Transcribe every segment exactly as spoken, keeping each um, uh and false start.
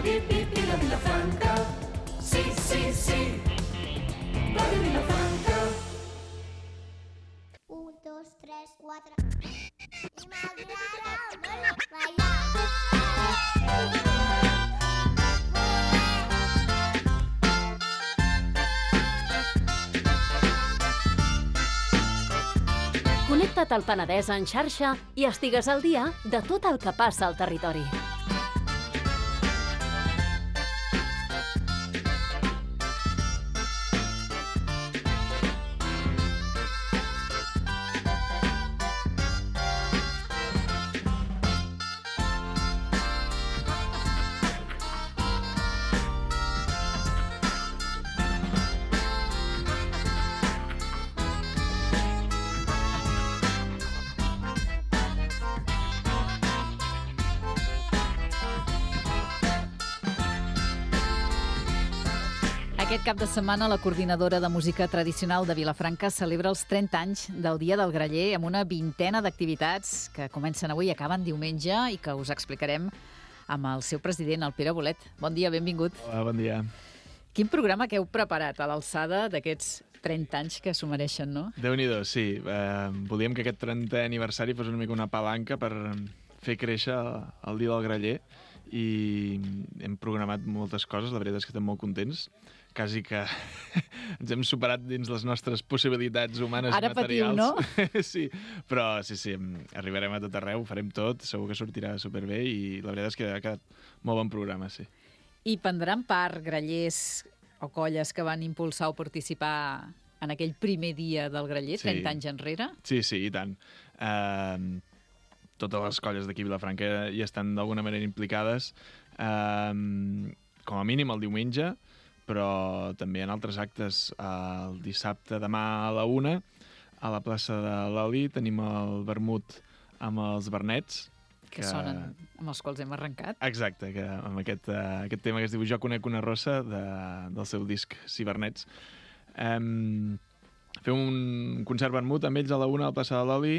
bip, bip i la Vilafranca. Sí, sí, sí, va de Vilafranca. Un, dos, tres, quatre. I m'agrada molt ballar. Connecta't al Penedès en xarxa i estigues al dia de tot el que passa al territori. Aquest cap de setmana la coordinadora de música tradicional de Vilafranca celebra els trenta anys del Dia del Graller amb una vintena d'activitats que comencen avui i acaben diumenge i que us explicarem amb el seu president, el Pere Bolet. Bon dia, benvingut. Hola, bon dia. Quin programa que heu preparat a l'alçada d'aquests trenta anys que s'ho mereixen, no? Déu-n'hi-do, sí. Eh, volíem que aquest trentè aniversari fos una mica una palanca per fer créixer el Dia del Graller i hem programat moltes coses, la veritat és que estem molt contents. Quasi que ens hem superat dins les nostres possibilitats humanes Ara i materials. Ara patiu, no? Sí, però sí, sí, arribarem a tot arreu, farem tot, segur que sortirà superbé i la veritat és que ha quedat molt bon programa, sí. I prendran part grallers o colles que van impulsar o participar en aquell primer dia del Graller, Sí. trenta anys enrere? Sí, sí, i tant. Uh, totes les colles d'aquí a Vilafranca hi estan d'alguna manera implicades, uh, com a mínim el diumenge, però també en altres actes. El dissabte, demà a la una, a la plaça de l'Ali, tenim el vermut amb els Bernets. Que, que sonen amb els quals hem arrencat. Exacte, que amb aquest, uh, aquest tema que es diu Jo conec una rossa, de, del seu disc Cibernets. Um, fem un concert vermut amb ells a la una a la plaça de l'Oli.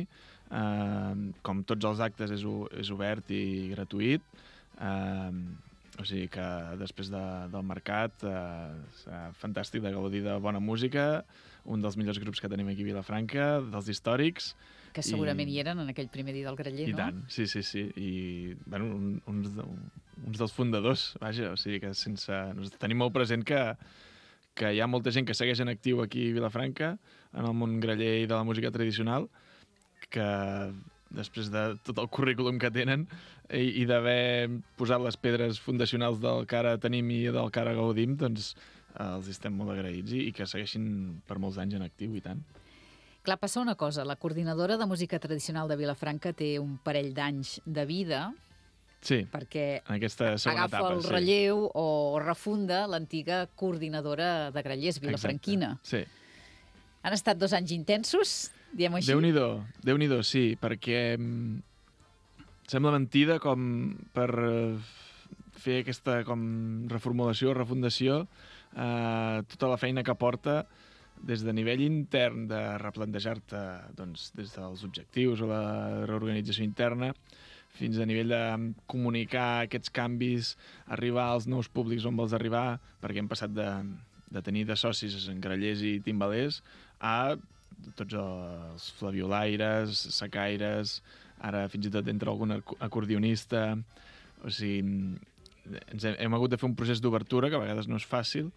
Uh, com tots els actes és, és obert i gratuït. Uh, o sigui que després de, del mercat uh, serà fantàstic de gaudir de bona música, un dels millors grups que tenim aquí a Vilafranca, dels històrics. Que segurament i... hi eren en aquell primer dia del Graller, I no? I tant, sí, sí, sí. I bueno, un, uns, de, uns dels fundadors, vaja, o sigui que sense... Tenim molt present que, que hi ha molta gent que segueix en actiu aquí a Vilafranca, en el món graller i de la música tradicional, que després de tot el currículum que tenen i, i d'haver posat les pedres fundacionals del que ara tenim i del que ara gaudim, doncs eh, els estem molt agraïts i, i que segueixin per molts anys en actiu, i tant. Clar, passa una cosa, la coordinadora de música tradicional de Vilafranca té un parell d'anys de vida, Sí, perquè en aquesta segona agafa etapa, el sí. relleu o refunda l'antiga coordinadora de grallers vilafranquina. Exacte, sí. Han estat dos anys intensos, diem així? Déu-n'hi-do, Déu-n'hi-do, sí, perquè mm, sembla mentida com per eh, fer aquesta com reformulació, refundació, eh, tota la feina que porta des de nivell intern de replantejar-te doncs, des dels objectius o la reorganització interna fins a nivell de comunicar aquests canvis, arribar als nous públics on vols arribar, perquè hem passat de, de tenir de socis grallers i timbalers a tots els flaviolaires, sacaires, ara fins i tot entra algun acordionista. O sigui, ens hem, hem hagut de fer un procés d'obertura que a vegades no és fàcil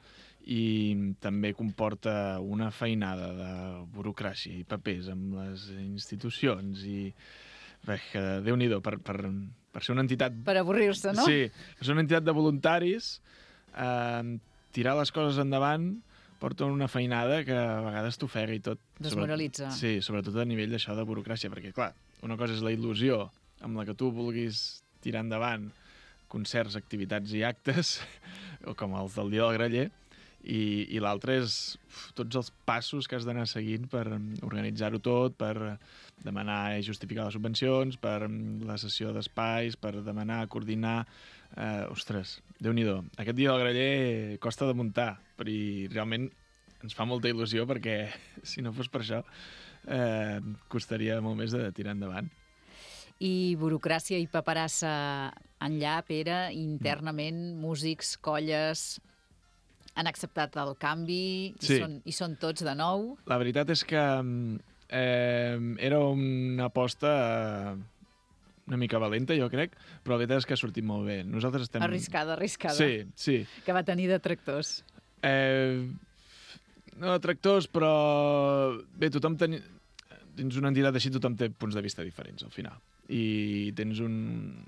i també comporta una feinada de burocràcia i papers amb les institucions i bé, que Déu-n'hi-do, per, per, per ser una entitat... Per avorrir-se, no? Sí, per ser una entitat de voluntaris, eh, tirar les coses endavant porta una feinada que a vegades t'ofega i tot. Desmoralitza. Sobre... Sí, sobretot a nivell d'això de burocràcia, perquè, clar, una cosa és la il·lusió amb la que tu vulguis tirar endavant concerts, activitats i actes, com els del Dia del Graller, i, i l'altre és uf, tots els passos que has d'anar seguint per organitzar-ho tot, per demanar i justificar les subvencions, per la cessió d'espais, per demanar, coordinar... Eh, ostres, Déu-n'hi-do. Aquest Dia del Graller costa de muntar, però i realment ens fa molta il·lusió perquè si no fos per això eh, costaria molt més de tirar endavant. I burocràcia i paperassa enllà, Pere, internament, músics, colles, han acceptat el canvi i, Sí. són, i són tots de nou. La veritat és que eh, era una aposta eh, una mica valenta, jo crec, però la veritat és que ha sortit molt bé. Nosaltres estem... Arriscada, arriscada. Sí, sí. Que va tenir detractors. Eh, no detractors, però... Bé, tothom ten... Tens una entitat així, tothom té punts de vista diferents, al final. I tens un,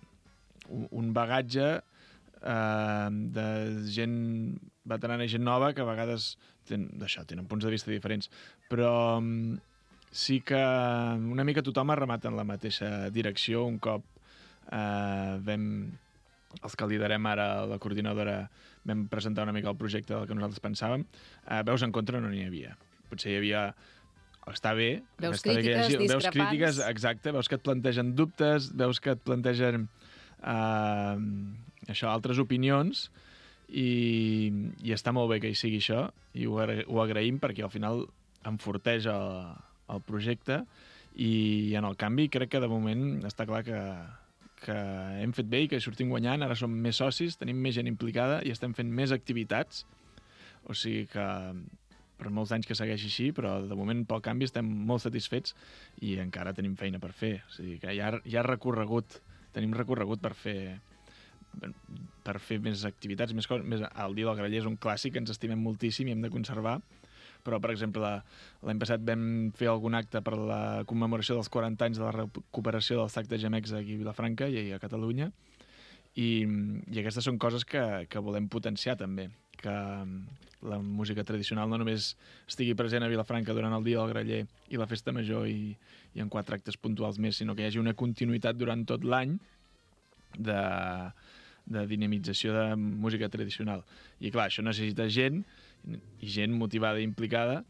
un bagatge eh, de gent veterana i gent nova que a vegades ten, això, tenen punts de vista diferents. Però mm, sí que una mica tothom ha remat en la mateixa direcció. Un cop eh, vam, els que liderem ara la coordinadora, vam presentar una mica el projecte del que nosaltres pensàvem, eh, veus en contra no n'hi havia. Potser hi havia... Està bé. Veus està bé que hi crítiques, hagi, veus discrepants. crítiques, exacte, veus que et plantegen dubtes, veus que et plantegen eh, això, altres opinions, i, i està molt bé que hi sigui això, i ho, agra ho agraïm perquè al final enforteix el, el projecte, i en el canvi crec que de moment està clar que, que hem fet bé i que hi sortim guanyant. Ara som més socis, tenim més gent implicada i estem fent més activitats, o sigui que per molts anys que segueixi així, però de moment pel canvi estem molt satisfets i encara tenim feina per fer. O sigui que hi ha, hi ha recorregut, tenim recorregut per fer per fer més activitats, més coses. Més, el Dia del Graller és un clàssic que ens estimem moltíssim i hem de conservar, però, per exemple, l'any passat vam fer algun acte per la commemoració dels quaranta anys de la recuperació dels sacs de gemecs aquí a Vilafranca i a Catalunya, i, i aquestes són coses que, que volem potenciar també, que la música tradicional no només estigui present a Vilafranca durant el Dia del Graller i la Festa Major i, i en quatre actes puntuals més, sinó que hi hagi una continuïtat durant tot l'any de, de dinamització de música tradicional. I clar, això necessita gent, i gent motivada i implicada,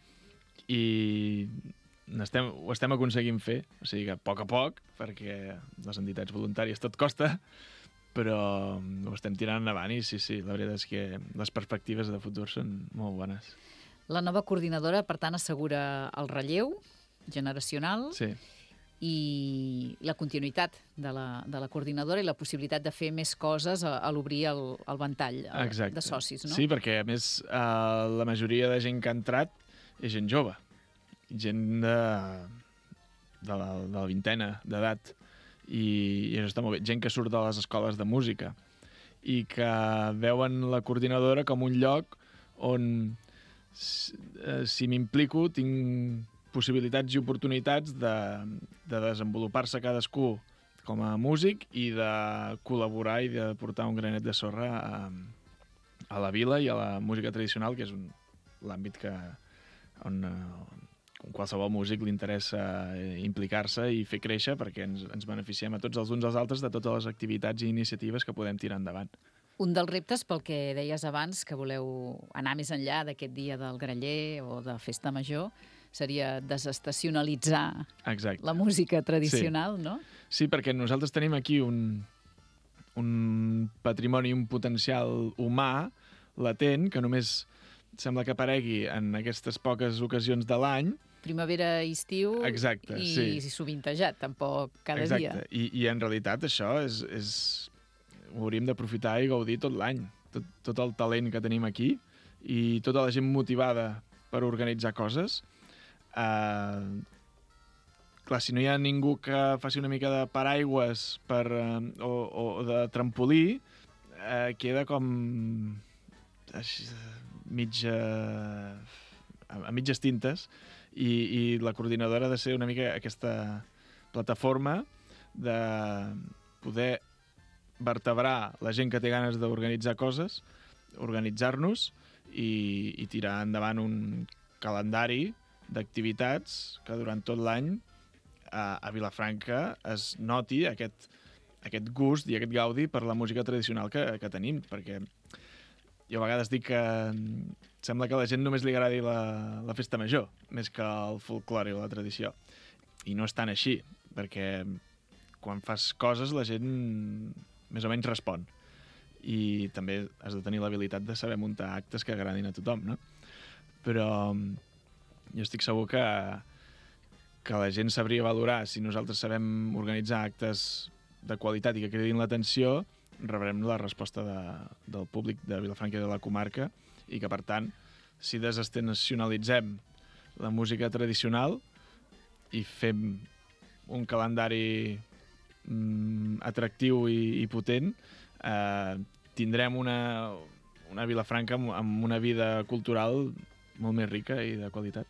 i estem, ho estem aconseguint fer, o sigui que a poc a poc, perquè les entitats voluntàries tot costa, però ho estem tirant endavant i sí, sí, la veritat és que les perspectives de futur són molt bones. La nova coordinadora, per tant, assegura el relleu generacional Sí. i la continuïtat de la, de la coordinadora i la possibilitat de fer més coses a, a l'obrir el, el ventall a, de socis, no? Sí, perquè, a més, eh, la majoria de gent que ha entrat és gent jove, gent de, de, la, de la vintena d'edat, i, i això està molt bé. Gent que surt de les escoles de música i que veuen la coordinadora com un lloc on, si, eh, si m'implico, tinc possibilitats i oportunitats de, de desenvolupar-se cadascú com a músic i de col·laborar i de portar un granet de sorra a, a la vila i a la música tradicional, que és l'àmbit que on, on qualsevol músic li interessa implicar-se i fer créixer, perquè ens, ens beneficiem a tots els uns als altres de totes les activitats i iniciatives que podem tirar endavant. Un dels reptes, pel que deies abans, que voleu anar més enllà d'aquest dia del Graller o de Festa Major, seria desestacionalitzar Exacte. la música tradicional, sí. No? Sí, perquè nosaltres tenim aquí un, un patrimoni, un potencial humà latent que només sembla que aparegui en aquestes poques ocasions de l'any. Primavera i estiu. Exacte, i, sí. i sovintejat, tampoc cada Exacte. dia. I, I en realitat això és, és... ho hauríem d'aprofitar i gaudir tot l'any. Tot, tot el talent que tenim aquí i tota la gent motivada per organitzar coses. Uh, clar, si no hi ha ningú que faci una mica de paraigües per, uh, o, o de trampolí, uh, queda com així, mitja, a mitges tintes, i, i la coordinadora ha de ser una mica aquesta plataforma de poder vertebrar la gent que té ganes d'organitzar coses, organitzar-nos i, i tirar endavant un calendari d'activitats que durant tot l'any a, a Vilafranca es noti aquest, aquest gust i aquest gaudi per la música tradicional que, que tenim, perquè jo a vegades dic que sembla que a la gent només li agradi la, la festa major, més que el folklore o la tradició. I no és tan així, perquè quan fas coses la gent més o menys respon. I també has de tenir l'habilitat de saber muntar actes que agradin a tothom, no? Però jo estic segur que, que la gent sabria valorar si nosaltres sabem organitzar actes de qualitat i que cridin l'atenció rebrem la resposta de, del públic de Vilafranca i de la comarca i que, per tant, si desestacionalitzem la música tradicional i fem un calendari mm, atractiu i, i potent, eh, tindrem una, una Vilafranca amb, amb una vida cultural molt més rica i de qualitat.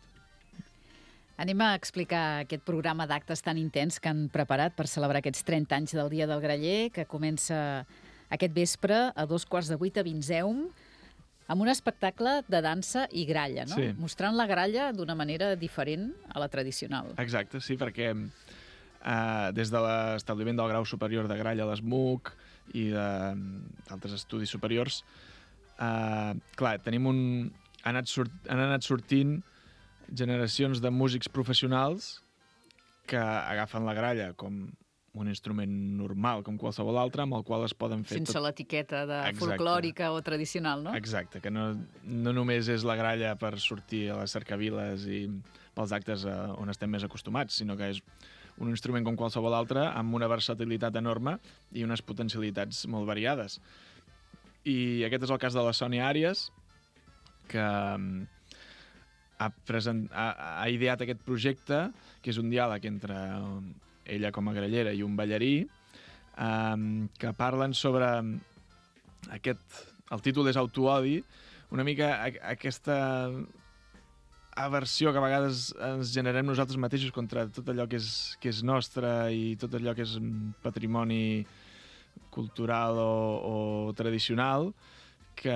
Anem a explicar aquest programa d'actes tan intens que han preparat per celebrar aquests trenta anys del Dia del Graller, que comença aquest vespre a dos quarts de vuit a Vinseum, amb un espectacle de dansa i gralla, no? Sí. Mostrant la gralla d'una manera diferent a la tradicional. Exacte, sí, perquè eh, des de l'establiment del grau superior de gralla a l'ESMUC i d'altres estudis superiors, eh, clar, tenim un... Han anat, sort, han anat sortint generacions de músics professionals que agafen la gralla com un instrument normal, com qualsevol altre, amb el qual es poden fer... Sense tot... l'etiqueta de Exacte. folclòrica o tradicional, no? Exacte, que no, no només és la gralla per sortir a les cercaviles i pels actes eh, on estem més acostumats, sinó que és un instrument com qualsevol altre, amb una versatilitat enorme i unes potencialitats molt variades. I aquest és el cas de la Sònia Àries, que ha, present, ha, ha ideat aquest projecte, que és un diàleg entre ella com a grallera i un ballarí, um, que parlen sobre aquest... El títol és Autoodi, una mica a, aquesta aversió que a vegades ens generem nosaltres mateixos contra tot allò que és, que és nostre i tot allò que és patrimoni cultural o, o tradicional, que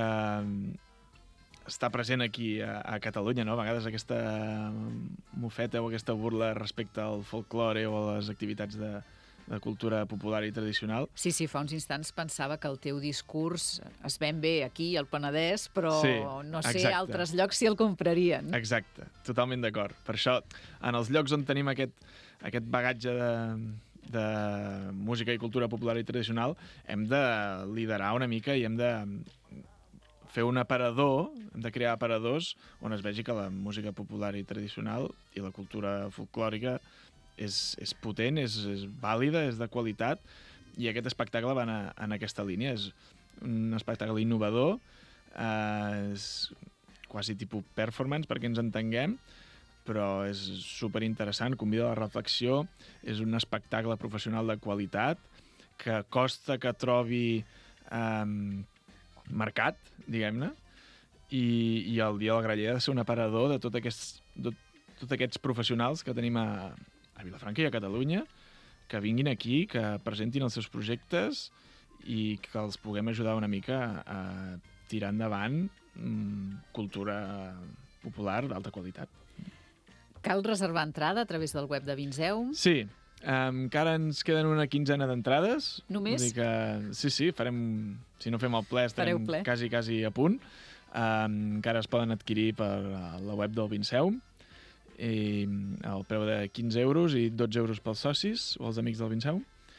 està present aquí a, a Catalunya, no? A vegades aquesta mofeta o aquesta burla respecte al folklore o a les activitats de, de cultura popular i tradicional. Sí, sí, fa uns instants pensava que el teu discurs es ven bé aquí, al Penedès, però Sí, no sé, exacte. altres llocs si el comprarien. Exacte, totalment d'acord. Per això, en els llocs on tenim aquest, aquest bagatge de, de música i cultura popular i tradicional, hem de liderar una mica i hem de fer un aparador, hem de crear aparadors on es vegi que la música popular i tradicional i la cultura folclòrica és, és potent, és, és vàlida, és de qualitat, i aquest espectacle va en, en aquesta línia. És un espectacle innovador, eh, és quasi tipus performance, perquè ens entenguem, però és superinteressant, convida a la reflexió, és un espectacle professional de qualitat, que costa que trobi eh, mercat, diguem-ne, i, i el Dia del Graller ha de ser un aparador de tots aquests, de, tot aquests professionals que tenim a, a Vilafranca i a Catalunya, que vinguin aquí, que presentin els seus projectes i que els puguem ajudar una mica a tirar endavant mm, cultura popular d'alta qualitat. Cal reservar entrada a través del web de Vinseum. Sí, um, encara ens queden una quinzena d'entrades. Només? Vull dir que, sí, sí, farem, si no fem el ple, Fareu estarem ple. quasi, quasi a punt. Um, encara es poden adquirir per la web del Vinseum, i el preu de quinze euros i dotze euros pels socis o els amics del Vinseum.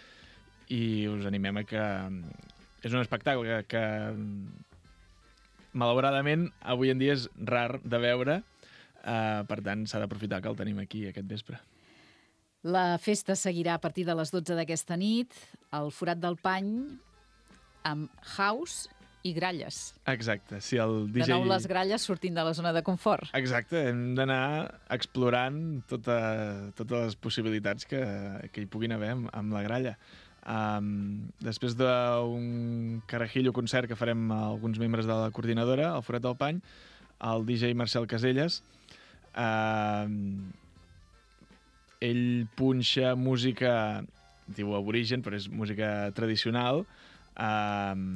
I us animem a que... És un espectacle que, que malauradament avui en dia és rar de veure, uh, per tant s'ha d'aprofitar que el tenim aquí aquest vespre. La festa seguirà a partir de les dotze d'aquesta nit, al Forat del Pany, amb house i gralles. Exacte, si el D J... De nou les gralles sortint de la zona de confort. Exacte, hem d'anar explorant tota, totes les possibilitats que, que hi puguin haver amb, amb la gralla. Um, després d'un carajillo concert que farem alguns membres de la coordinadora, al Forat del Pany, el D J Marcel Caselles, um, ell punxa música, diu aborigen, però és música tradicional, um,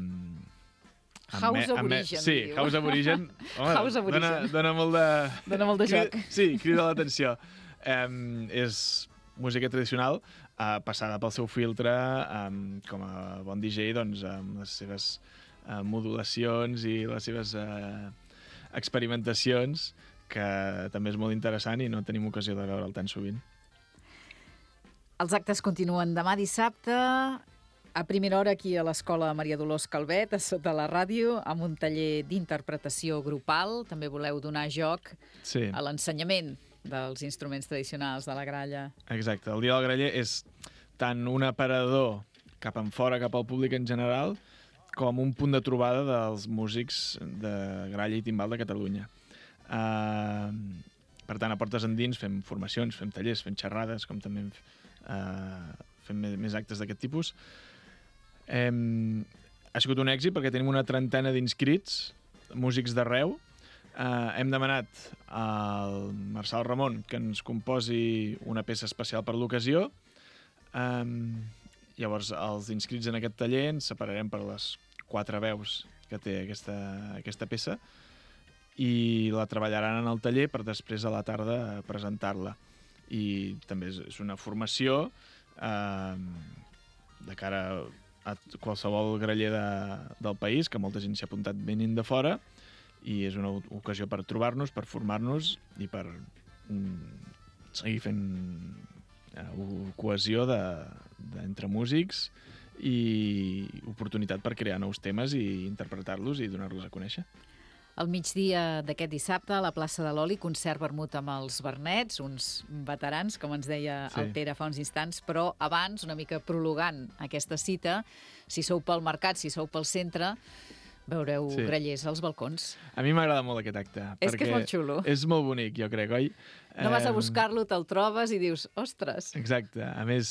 House aborigen, Sí, diu. house aborigen. Home, House aborigen. Dona, dona molt de... Dona molt de joc. Crida, sí, crida l'atenció. Um, és música tradicional uh, passada pel seu filtre um, com a bon D J, doncs, amb les seves uh, modulacions i les seves uh, experimentacions, que també és molt interessant i no tenim ocasió de veure'l tan sovint. Els actes continuen demà dissabte, a primera hora aquí a l'Escola Maria Dolors Calvet, a sota la ràdio, amb un taller d'interpretació grupal. També voleu donar joc Sí. a l'ensenyament dels instruments tradicionals de la gralla. Exacte. El Dia del Graller és tant un aparador cap en fora, cap al públic en general, com un punt de trobada dels músics de gralla i timbal de Catalunya. Uh, per tant, a portes endins fem formacions, fem tallers, fem xerrades, com també uh, fem més actes d'aquest tipus. Um, ha sigut un èxit perquè tenim una trentena d'inscrits, músics d'arreu. Uh, hem demanat al Marçal Ramon que ens composi una peça especial per l'ocasió. Um, llavors, els inscrits en aquest taller ens separarem per les quatre veus que té aquesta, aquesta peça i la treballaran en el taller per després a la tarda presentar-la. I també és, és una formació uh, de cara a qualsevol graller de, del país, que molta gent s'hi ha apuntat venint de fora, i és una ocasió per trobar-nos, per formar-nos i per mm, seguir fent uh, cohesió de, de, entre músics i oportunitat per crear nous temes i interpretar-los i donar-los a conèixer. Al migdia d'aquest dissabte, a la plaça de l'Oli, concert vermut amb els Bernets, uns veterans, com ens deia sí. el Pere fa uns instants, però abans, una mica prolongant aquesta cita, si sou pel mercat, si sou pel centre, veureu sí. grallers als balcons. A mi m'agrada molt aquest acte. És que és molt xulo. És molt bonic, jo crec, oi? No vas a buscar-lo, te'l trobes i dius, ostres. Exacte. A més,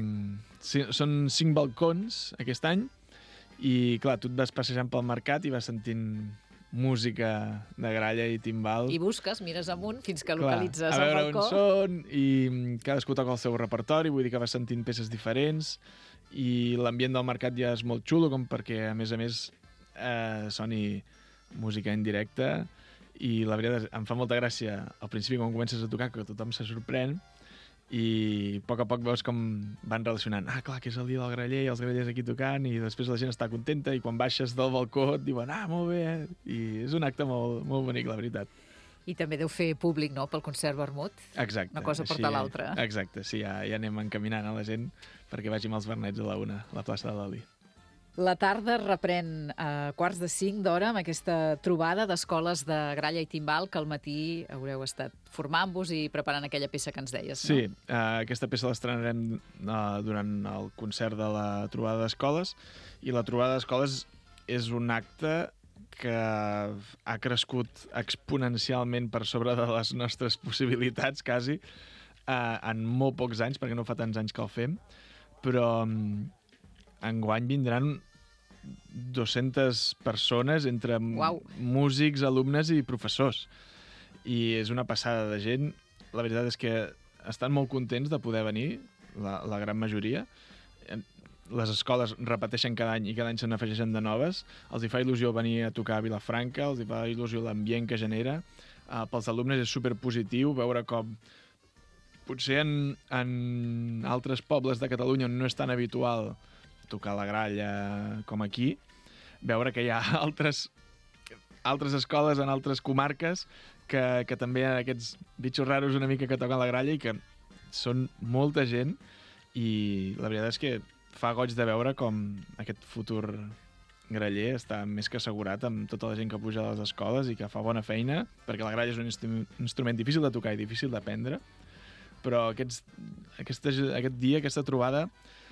són cinc balcons aquest any i, clar, tu et vas passejant pel mercat i vas sentint música de gralla i timbal. I busques, mires amunt, fins que localitzes el balcó. A veure on són, i cadascú toca el seu repertori, vull dir que vas sentint peces diferents, i l'ambient del mercat ja és molt xulo, com perquè, a més a més, eh, soni música en directe, i la veritat em fa molta gràcia al principi quan comences a tocar, que tothom se sorprèn, i a poc a poc veus com van relacionant. Ah, clar, que és el dia del graller, i els grallers aquí tocant, i després la gent està contenta, i quan baixes del balcó et diuen, ah, molt bé, eh? I és un acte molt, molt bonic, la veritat. I també deu fer públic, no?, pel concert vermut. Exacte. Una cosa porta l'altra. Exacte, sí, ja, ja anem encaminant a la gent perquè vagi amb els Bernets a la una, a la plaça de l'Oli. La tarda reprèn a quarts de cinc d'hora amb aquesta trobada d'escoles de gralla i timbal que al matí haureu estat formant-vos i preparant aquella peça que ens deies, no? Sí, uh, aquesta peça l'estrenarem uh, durant el concert de la trobada d'escoles, i la trobada d'escoles és un acte que ha crescut exponencialment per sobre de les nostres possibilitats, quasi, uh, en molt pocs anys, perquè no fa tants anys que el fem, però um, enguany vindran dues-centes persones entre Uau. músics, alumnes i professors. I és una passada de gent. La veritat és que estan molt contents de poder venir, la, la gran majoria. Les escoles repeteixen cada any i cada any se n'afegeixen de noves. Els hi fa il·lusió venir a tocar a Vilafranca, els hi fa il·lusió l'ambient que genera. Uh, pels alumnes és superpositiu veure com potser en, en altres pobles de Catalunya on no és tan habitual tocar la gralla com aquí, veure que hi ha altres, altres escoles en altres comarques que, que també hi ha aquests bitxos raros una mica que toquen la gralla i que són molta gent, i la veritat és que fa goig de veure com aquest futur graller està més que assegurat amb tota la gent que puja a les escoles i que fa bona feina, perquè la gralla és un instru instrument difícil de tocar i difícil d'aprendre, però aquests, aquesta, aquest dia, aquesta trobada,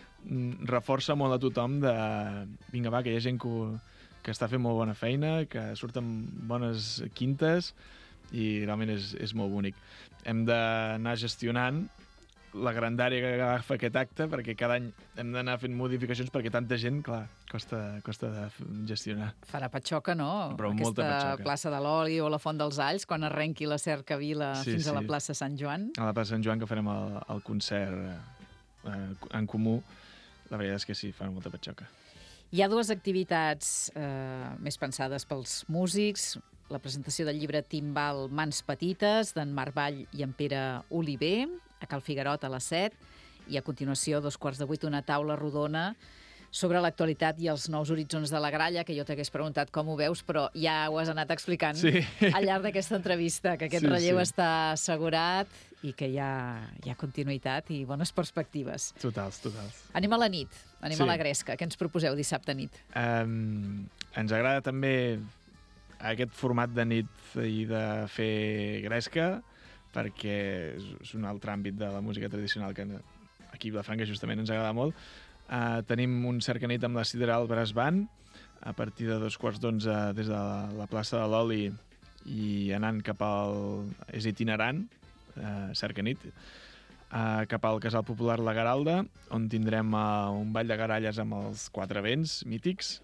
reforça molt a tothom de vinga va, que hi ha gent que, que està fent molt bona feina, que surten bones quintes, i realment és, és molt bonic. Hem d'anar gestionant la grandària que agafa aquest acte, perquè cada any hem d'anar fent modificacions perquè tanta gent, clar, costa, costa de gestionar. Farà patxoca, no? Però aquesta molta patxoca. Plaça de l'Oli o la Font dels Alls, quan arrenqui la Cercavila sí, fins sí. a la plaça Sant Joan. A la plaça Sant Joan, que farem el, el concert eh, en comú. La veritat és que sí, fan molta patxoca. Hi ha dues activitats eh, més pensades pels músics. La presentació del llibre Timbal Mans Petites, d'en Marc Vall i en Pere Oliver, a Cal Figuerot a les set, i a continuació, a dos quarts de vuit, una taula rodona sobre l'actualitat i els nous horitzons de la gralla, que jo t'hagués preguntat com ho veus, però ja ho has anat explicant sí. al llarg d'aquesta entrevista, que aquest sí, relleu sí. està assegurat i que hi ha, hi ha continuïtat i bones perspectives. Totals, totals. Anem a la nit, anem sí. a la gresca. Què ens proposeu dissabte nit? Um, ens agrada també aquest format de nit i de fer gresca, perquè és un altre àmbit de la música tradicional que aquí a Vilafranca justament ens agrada molt. Uh, tenim un cercanit amb la Sidral Brass Band, a partir de dos quarts d'onze des de la, la plaça de l'Oli i anant cap al... és itinerant, uh, cercanit, uh, cap al Casal Popular La Garalda, on tindrem uh, un ball de garalles amb els quatre vents mítics,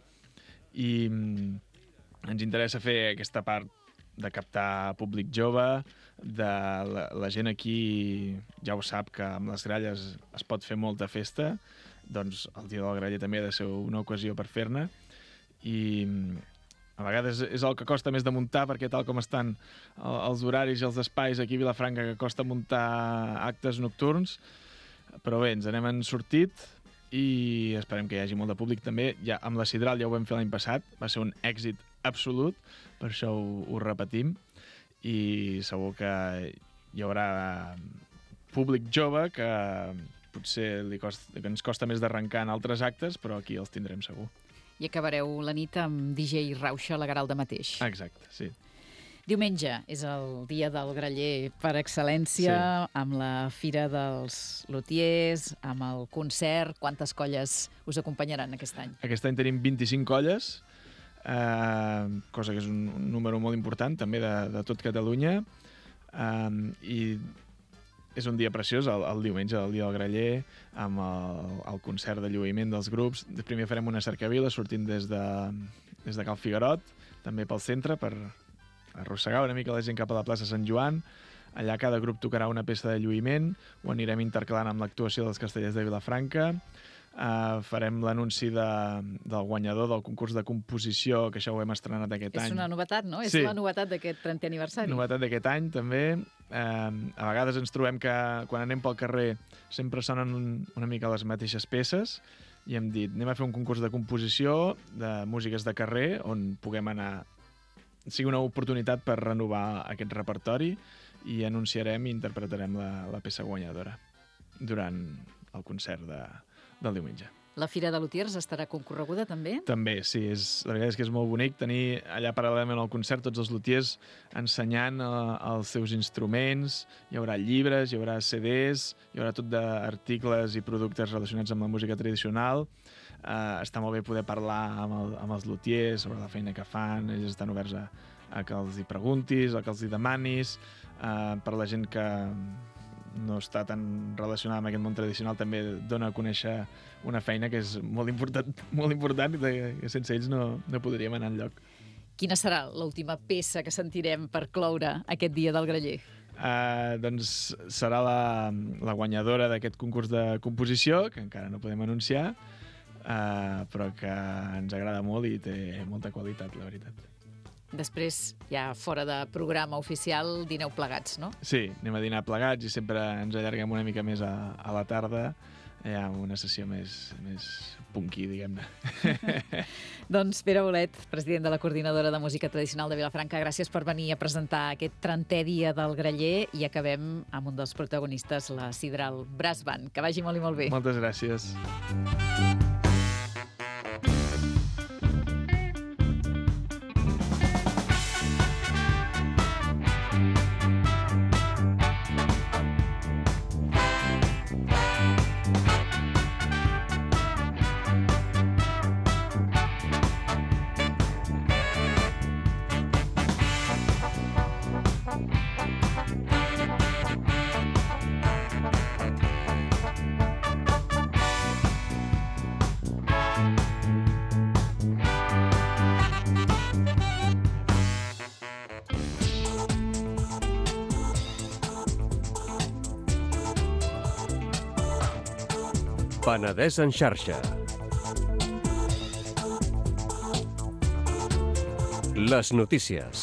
i um, ens interessa fer aquesta part de captar públic jove, de la, la gent aquí ja ho sap que amb les gralles es pot fer molta festa, doncs el dia del graller també ha de ser una ocasió per fer-ne, i a vegades és el que costa més de muntar, perquè tal com estan els horaris i els espais aquí a Vilafranca, que costa muntar actes nocturns, però bé, ens n'hem sortit i esperem que hi hagi molt de públic també. Ja, amb la Sidral ja ho vam fer l'any passat, va ser un èxit absolut, per això ho, ho repetim, i segur que hi haurà públic jove que potser li costa, que ens costa més d'arrencar en altres actes, però aquí els tindrem segur. I acabareu la nit amb D J Rauxa a la Garalda mateix. Exacte, sí. Diumenge és el dia del graller per excel·lència, sí. Amb la Fira dels Lutiers, amb el concert. Quantes colles us acompanyaran aquest any? Aquest any tenim vint-i-cinc colles, eh, cosa que és un, un número molt important, també de, de tot Catalunya, eh, i és un dia preciós, el, el diumenge, el dia del graller, amb el, el concert de lluïment dels grups. Primer farem una cercavila sortint des de, des de Cal Figuerot, també pel centre, per arrossegar una mica la gent cap a la plaça Sant Joan. Allà cada grup tocarà una peça de lluïment, ho anirem intercalant amb l'actuació dels Castellers de Vilafranca. Uh, farem l'anunci de, del guanyador del concurs de composició, que això ho hem estrenat aquest és any. És una novetat, no? Sí. És la novetat d'aquest trentè aniversari. Novetat d'aquest any, també. Uh, a vegades ens trobem que quan anem pel carrer sempre sonen un, una mica les mateixes peces, i hem dit, anem a fer un concurs de composició de músiques de carrer, on puguem anar... sigui una oportunitat per renovar aquest repertori, i anunciarem i interpretarem la, la peça guanyadora durant el concert de, del diumenge. La Fira de Lutiers estarà concorreguda també? També, sí. És, la veritat és que és molt bonic tenir allà paral·lelament al concert tots els lutiers ensenyant uh, els seus instruments. Hi haurà llibres, hi haurà C Ds, hi haurà tot d'articles i productes relacionats amb la música tradicional. Uh, està molt bé poder parlar amb, el, amb els lutiers sobre la feina que fan. Ells estan oberts a, a que els hi preguntis, a que els hi demanis. Uh, per la gent que no està tan relacionada amb aquest món tradicional, també dona a conèixer una feina que és molt important, molt important i que sense ells no, no podríem anar enlloc. Quina serà l'última peça que sentirem per cloure aquest dia del graller? Uh, doncs serà la, la guanyadora d'aquest concurs de composició, que encara no podem anunciar, uh, però que ens agrada molt i té molta qualitat, la veritat. Després, ja fora de programa oficial, dineu plegats, no? Sí, anem a dinar plegats i sempre ens allarguem una mica més a, a la tarda, ja amb una sessió més, més punky, diguem-ne. Doncs Pere Bolet, president de la Coordinadora de Música Tradicional de Vilafranca, gràcies per venir a presentar aquest trentè dia del graller, i acabem amb un dels protagonistes, la Sidral Brass Band. Que vagi molt i molt bé. Moltes gràcies. Penedès en xarxa. Les notícies.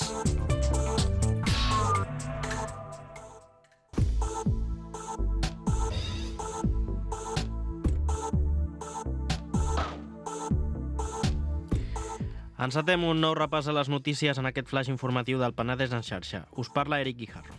Encetem un nou repàs a les notícies en aquest flash informatiu del Penedès en xarxa. Us parla Eric Guijarro.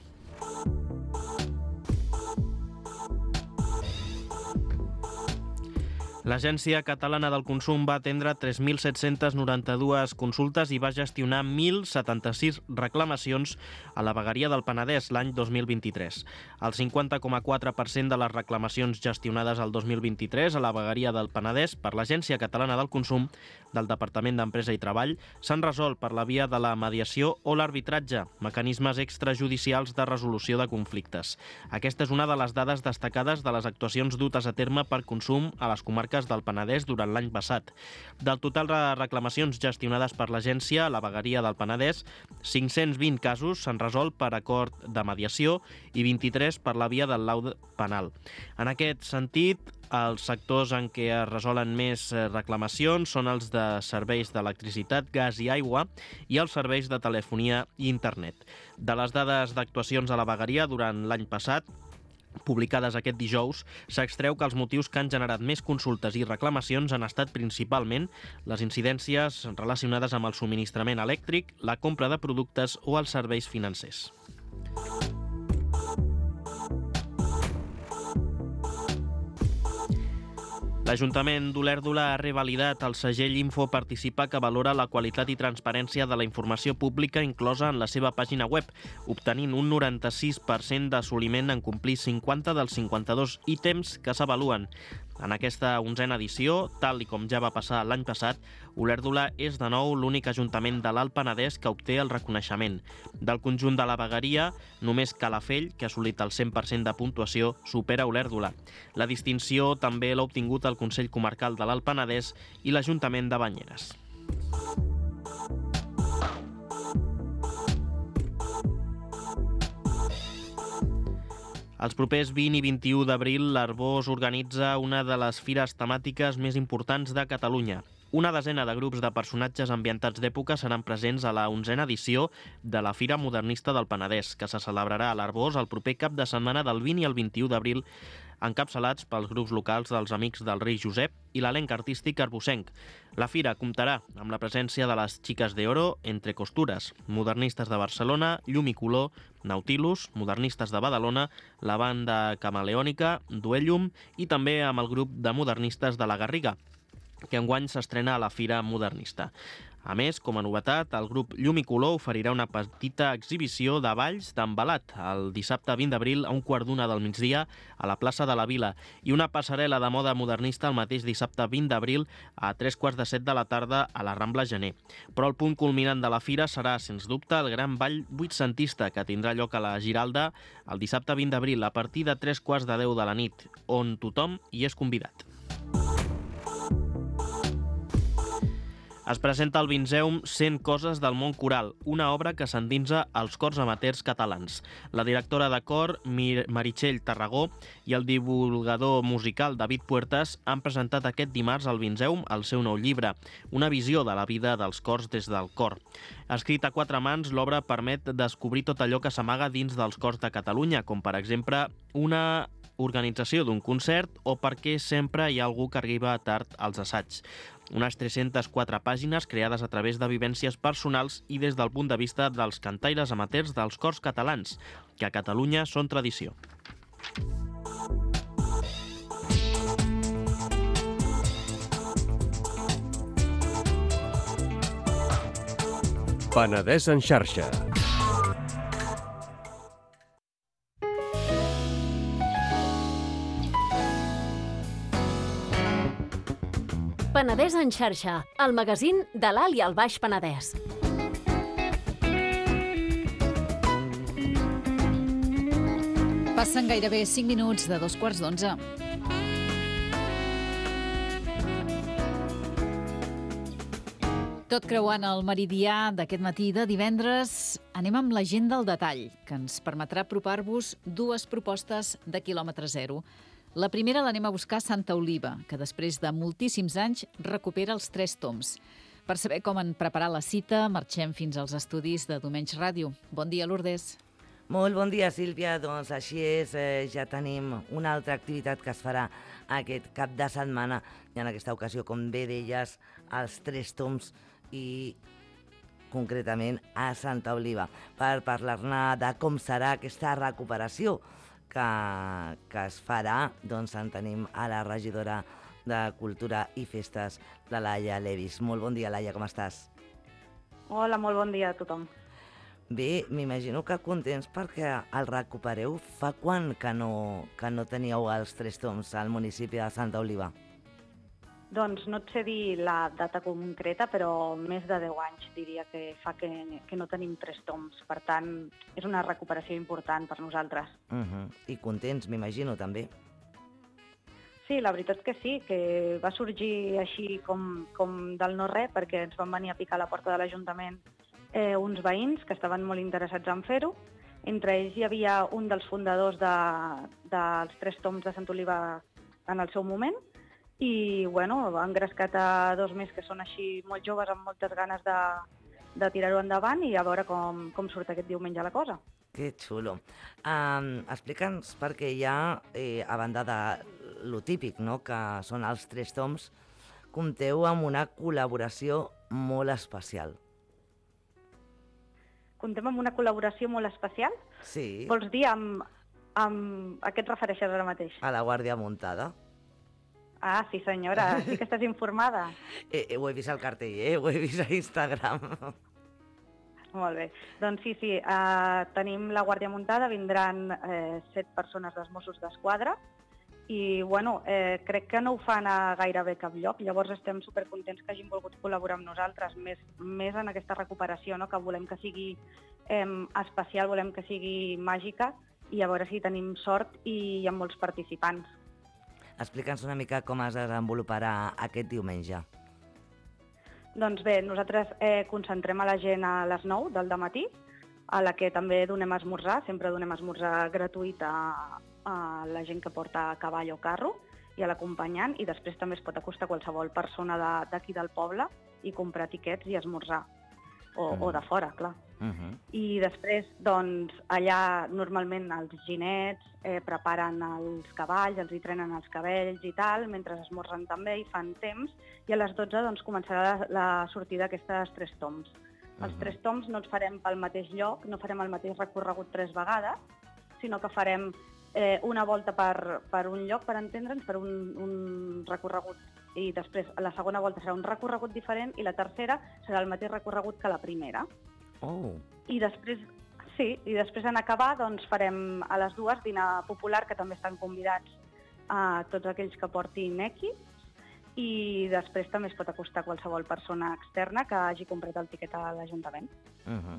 L'Agència Catalana del Consum va atendre tres mil set-cents noranta-dues consultes i va gestionar mil setanta-sis reclamacions a la vegueria del Penedès l'any dos mil vint-i-tres. El cinquanta coma quatre per cent de les reclamacions gestionades el dos mil vint-i-tres a la vegueria del Penedès per l'Agència Catalana del Consum del Departament d'Empresa i Treball s'han resolt per la via de la mediació o l'arbitratge, mecanismes extrajudicials de resolució de conflictes. Aquesta és una de les dades destacades de les actuacions dutes a terme per Consum a les comarques del Penedès durant l'any passat. Del total de reclamacions gestionades per l'agència a la vegueria del Penedès, cinc-cents vint casos s'han resolt per acord de mediació i vint-i-tres per la via del laude penal. En aquest sentit, els sectors en què es resolen més reclamacions són els de serveis d'electricitat, gas i aigua i els serveis de telefonia i internet. De les dades d'actuacions a la vegueria durant l'any passat, publicades aquest dijous, s'extreu que els motius que han generat més consultes i reclamacions han estat principalment les incidències relacionades amb el subministrament elèctric, la compra de productes o els serveis financers. L'Ajuntament d'Olèrdola ha revalidat el segell Info Participa que valora la qualitat i transparència de la informació pública inclosa en la seva pàgina web, obtenint un noranta-sis per cent d'assoliment en complir cinquanta dels cinquanta-dos ítems que s'avaluen. En aquesta onzena edició, tal i com ja va passar l'any passat, Olèrdola és de nou l'únic ajuntament de l'Alt Penedès que obté el reconeixement. Del conjunt de la vegueria, només Calafell, que ha assolit el cent per cent de puntuació, supera Olèrdola. La distinció també l'ha obtingut el Consell Comarcal de l'Alt Penedès i l'Ajuntament de Banyeres. Els propers vint i vint-i-u d'abril, l'Arboç organitza una de les fires temàtiques més importants de Catalunya. Una desena de grups de personatges ambientats d'època seran presents a la onzena edició de la Fira Modernista del Penedès, que se celebrarà a l'Arboç el proper cap de setmana del vint i el vint-i-u d'abril, encapçalats pels grups locals dels Amics del Rei Josep i l'elenc artístic arbocenc. La fira comptarà amb la presència de les Xiques de Oro, Entre Costures, Modernistes de Barcelona, Llum i Color, Nautilus, Modernistes de Badalona, la banda Camaleònica, Duellum i també amb el grup de modernistes de la Garriga, que enguany s'estrena a la Fira Modernista. A més, com a novetat, el grup Llum i Color oferirà una petita exhibició de balls d'embalat el dissabte vint d'abril a un quart d'una del migdia a la plaça de la Vila i una passarel·la de moda modernista el mateix dissabte vint d'abril a tres quarts de set de la tarda a la Rambla Gener. Però el punt culminant de la fira serà, sens dubte, el gran ball vuitcentista que tindrà lloc a la Giralda el dissabte vint d'abril a partir de tres quarts de deu de la nit, on tothom hi és convidat. Es presenta al Vinzeum cent coses del món coral, una obra que s'endinsa als cors amateurs catalans. La directora de cor, Meritxell Tarragó, i el divulgador musical David Puertas han presentat aquest dimarts al Vinzeum el seu nou llibre, una visió de la vida dels cors des del cor. Escrit a quatre mans, l'obra permet descobrir tot allò que s'amaga dins dels cors de Catalunya, com per exemple una organització d'un concert o per què sempre hi ha algú que arriba tard als assaigs. Unes tres-centes quatre pàgines creades a través de vivències personals i des del punt de vista dels cantaires amateurs dels cors catalans, que a Catalunya són tradició. Penedès en xarxa. Penedès en xarxa, el magazín de l'Alt i el Baix Penedès. Passen gairebé cinc minuts de dos quarts d'onze. Tot creuant el meridià d'aquest matí de divendres, anem amb l'agenda al detall, que ens permetrà apropar-vos dues propostes de quilòmetre zero. La primera l'anem a buscar a Santa Oliva, que després de moltíssims anys recupera els tres toms. Per saber com en preparar la cita, marxem fins als estudis de Domenys Ràdio. Bon dia, Lourdes. Molt bon dia, Sílvia. Doncs així és, eh, ja tenim una altra activitat que es farà aquest cap de setmana. I en aquesta ocasió, com bé deies, els tres toms i concretament a Santa Oliva, per parlar-ne de com serà aquesta recuperació que, que es farà. Doncs en tenim a la regidora de Cultura i Festes, la Laia Levis. Molt bon dia, Laia, com estàs? Hola, molt bon dia a tothom. Bé, m'imagino que contents perquè el recupereu. Fa quan que no, que no teníeu els Tres Tombs al municipi de Santa Oliva? Doncs no et sé dir la data concreta, però més de deu anys diria que fa que, que no tenim Tres Tombs. Per tant, és una recuperació important per nosaltres. Uh -huh. I contents, m'imagino, també. Sí, la veritat que sí, que va sorgir així com, com del no-res, perquè ens van venir a picar a la porta de l'Ajuntament eh, uns veïns que estaven molt interessats en fer-ho. Entre ells hi havia un dels fundadors de, dels Tres Tombs de Sant Oliva en el seu moment, i bueno, han engrescat a dos més que són així molt joves amb moltes ganes de, de tirar-ho endavant i a veure com, com surt aquest diumenge la cosa. Que xulo. Um, Explica'ns, perquè hi ha, eh, a banda de lo típic, no?, que són els Tres Tombs, compteu amb una col·laboració molt especial. Comptem amb una col·laboració molt especial? Sí. Vols dir amb, amb... a què et refereixes ara mateix? A la Guàrdia Muntada. Ah, sí senyora, sí que estàs informada. Eh, eh, ho he vist al cartell, eh? Ho he vist a Instagram. Molt bé. Doncs sí, sí, uh, tenim la Guàrdia Muntada, vindran eh, set persones dels Mossos d'Esquadra i, bueno, eh, crec que no ho fan a gairebé cap lloc, llavors estem supercontents que hagin volgut col·laborar amb nosaltres, més, més en aquesta recuperació, no?, que volem que sigui eh, especial, volem que sigui màgica i a veure si tenim sort i hi ha molts participants. Explica'ns una mica com es desenvoluparà aquest diumenge. Doncs bé, nosaltres eh, concentrem a la gent a les nou del dematí, a la que també donem esmorzar, sempre donem esmorzar gratuït a, a la gent que porta a cavall o carro i a l'acompanyant, i després també es pot acostar qualsevol persona d'aquí de, del poble i comprar tiquets i esmorzar, o, mm. o de fora, clar. Uh -huh. I després, doncs, allà normalment els ginets eh, preparen els cavalls, els hi trenen els cabells i tal, mentre esmorzen també i fan temps, i a les dotze doncs, començarà la, la sortida d'aquestes Tres Tombs. Els uh -huh. Tres Tombs no els farem pel mateix lloc, no farem el mateix recorregut tres vegades, sinó que farem eh, una volta per, per un lloc, per entendre'ns, per un, un recorregut, i després la segona volta serà un recorregut diferent i la tercera serà el mateix recorregut que la primera. Oh. I després, sí, i després en acabar doncs, farem a les dues dinar popular, que també estan convidats a tots aquells que portin equips, i després també es pot acostar qualsevol persona externa que hagi comprat el tiquet a l'Ajuntament. Uh -huh.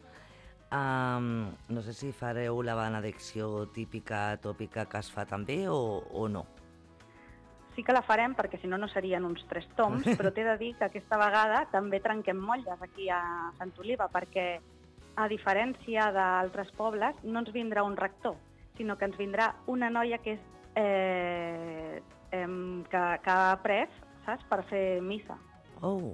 um, no sé si fareu la benedicció típica, tòpica que es fa també o, o no? Sí que la farem, perquè si no no serien uns Tres Tombs, però t'he de dir que aquesta vegada també trenquem motlles aquí a Sant Oliva, perquè a diferència d'altres pobles no ens vindrà un rector, sinó que ens vindrà una noia que és eh, eh, que, que ha après, saps, per fer missa. Oh.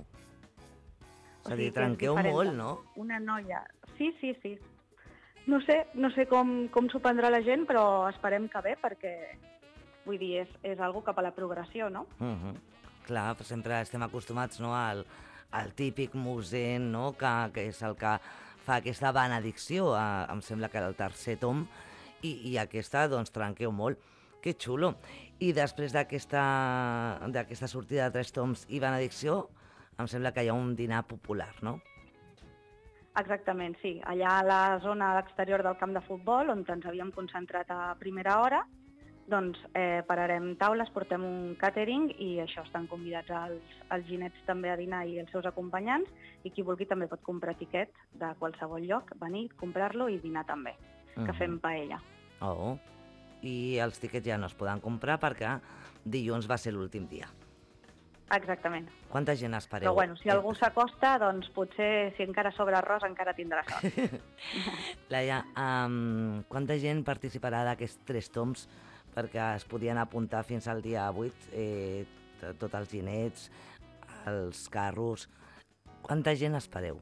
És a dir, O sigui que és trenqueu diferent. molt, no? Una noia. Sí, sí, sí. No sé, no sé com, com s'ho prendrà la gent, però esperem que bé, perquè vull dir, és, és algo cap a la progressió, no? Uh -huh. Clar, sempre estem acostumats, no, al, al típic musent, no?, que, que és el que fa aquesta benedicció, a, em sembla que era el tercer tom, i, i aquesta, doncs, trenqueu molt. Que xulo. I després d'aquesta d'aquesta sortida de Tres Tombs i benedicció, em sembla que hi ha un dinar popular, no? Exactament, sí. Allà a la zona exterior del camp de futbol, on ens havíem concentrat a primera hora, doncs eh, pararem taules, portem un càtering i això, estan convidats els, els ginets també a dinar i els seus acompanyants, i qui vulgui també pot comprar tiquet de qualsevol lloc, venir, comprar-lo i dinar també, que Uh-huh. fem paella. Oh. I els tiquets ja no es poden comprar perquè dilluns va ser l'últim dia. Exactament. Quanta gent espereu? Però bueno, si algú s'acosta, doncs potser, si encara sobra arròs, encara tindrà sort. Laia, um, quanta gent participarà d'aquests Tres Tombs? Perquè es podien apuntar fins al dia vuit, eh, tots els ginets, els carros. Quanta gent espereu?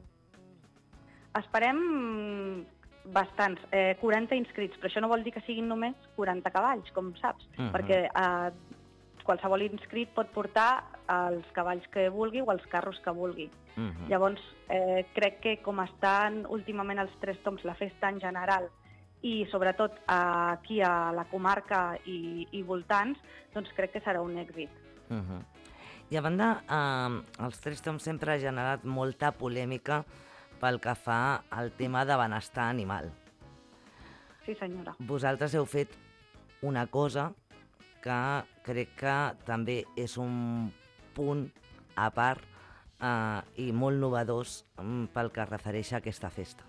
Esperem bastants, eh, quaranta inscrits, però això no vol dir que siguin només quaranta cavalls, com saps, Uh-huh. perquè eh, qualsevol inscrit pot portar els cavalls que vulgui o els carros que vulgui. Uh-huh. Llavors, eh, crec que com estan últimament els Tres Tombs, la festa en general, i sobretot aquí a la comarca i, i voltants, doncs crec que serà un èxit. Uh -huh. I a banda, eh, els Tres Toms sempre ha generat molta polèmica pel que fa al tema de benestar animal. Sí, senyora. Vosaltres heu fet una cosa que crec que també és un punt a part eh, i molt novedós mm, pel que es refereix a aquesta festa.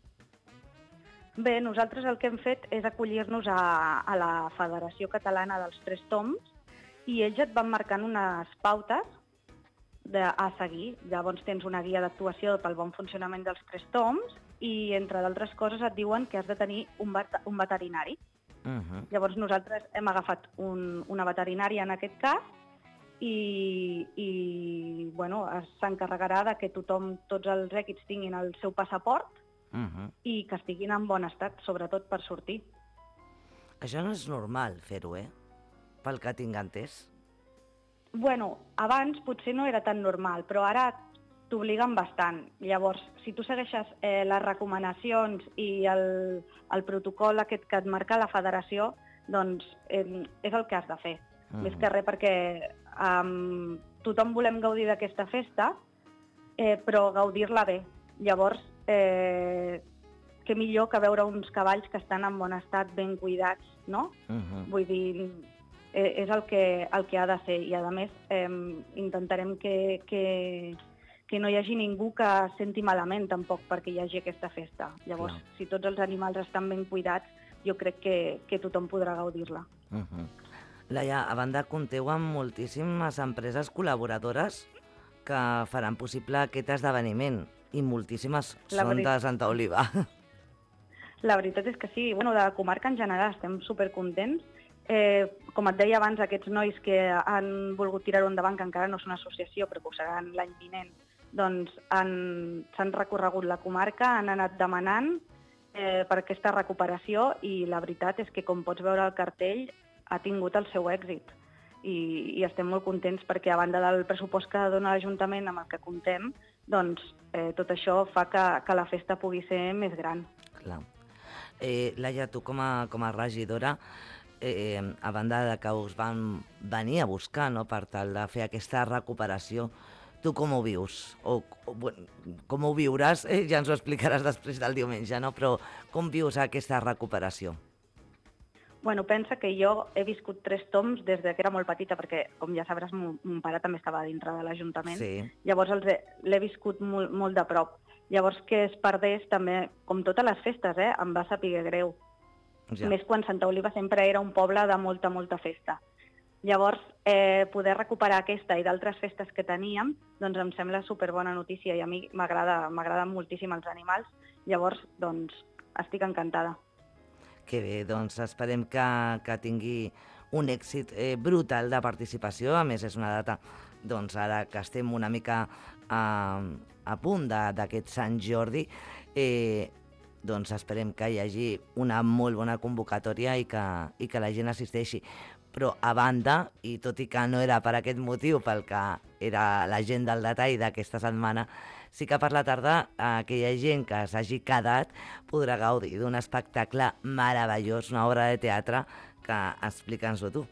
Bé, nosaltres el que hem fet és acollir-nos a, a la Federació Catalana dels Tres Toms i ells et van marcant unes pautes de, a seguir. Llavors tens una guia d'actuació pel bon funcionament dels Tres Toms i, entre d'altres coses, et diuen que has de tenir un, vet un veterinari. Uh-huh. Llavors nosaltres hem agafat un, una veterinària en aquest cas i, i bueno, s'encarregarà de que tothom, tots els èquids tinguin el seu passaport uh-huh. i que estiguin en bon estat, sobretot per sortir. Això no és normal fer-ho, eh? Pel que tinc entès. Bueno, abans potser no era tan normal, però ara t'obliguen bastant. Llavors, si tu segueixes eh, les recomanacions i el, el protocol aquest que et marca la federació, doncs eh, és el que has de fer. Mm. Més que res perquè um, tothom volem gaudir d'aquesta festa, eh, però gaudir-la bé. Llavors, eh, què millor que veure uns cavalls que estan en bon estat, ben cuidats, no? Uh-huh. Vull dir, eh, és el que, el que ha de ser. I, a més, eh, intentarem que... que que no hi hagi ningú que es senti malament tampoc perquè hi hagi aquesta festa. Llavors, Clar. si tots els animals estan ben cuidats, jo crec que, que tothom podrà gaudir-la. Uh-huh. Laia, a banda, compteu amb moltíssimes empreses col·laboradores que faran possible aquest esdeveniment i moltíssimes La són veritat. de Santa Oliva. La veritat és que sí. Bueno, de la comarca en general estem supercontents. Eh, com et deia abans, aquests nois que han volgut tirar-ho endavant, que encara no són associació, però que ho seran l'any vinent, doncs s'han recorregut la comarca, han anat demanant eh, per aquesta recuperació i la veritat és que, com pots veure al cartell, ha tingut el seu èxit. I, i estem molt contents perquè, a banda del pressupost que dona l'Ajuntament amb el que comptem, doncs eh, tot això fa que, que la festa pugui ser més gran. Clar. Eh, Laia, tu com a, com a regidora, eh, a banda de que us van venir a buscar, no?, per tal de fer aquesta recuperació, tu com ho vius? O, o bueno, com ho viuràs? Eh, ja ens ho explicaràs després del diumenge, no? Però com vius aquesta recuperació? Bueno, pensa que jo he viscut Tres Toms des de que era molt petita, perquè, com ja sabràs, mon, mon pare també estava dintre de l'Ajuntament. Sí. Llavors l'he viscut molt, molt de prop. Llavors que es perdés també, com totes les festes, eh, em va saber greu. Ja. Més quan Santa Oliva sempre era un poble de molta, molta festa. Llavors, eh, poder recuperar aquesta i d'altres festes que teníem, doncs em sembla superbona notícia i a mi m'agraden moltíssim els animals. Llavors, doncs, estic encantada. Que bé, doncs esperem que, que tingui un èxit eh, brutal de participació. A més, és una data, doncs, ara que estem una mica a, a punt d'aquest Sant Jordi, eh, doncs esperem que hi hagi una molt bona convocatòria i que, i que la gent assisteixi. Però, a banda, i tot i que no era per aquest motiu, pel que era la gent del detall d'aquesta setmana, sí que per la tarda aquella gent que s'hagi quedat podrà gaudir d'un espectacle meravellós, una obra de teatre, que explica'ns-ho tu.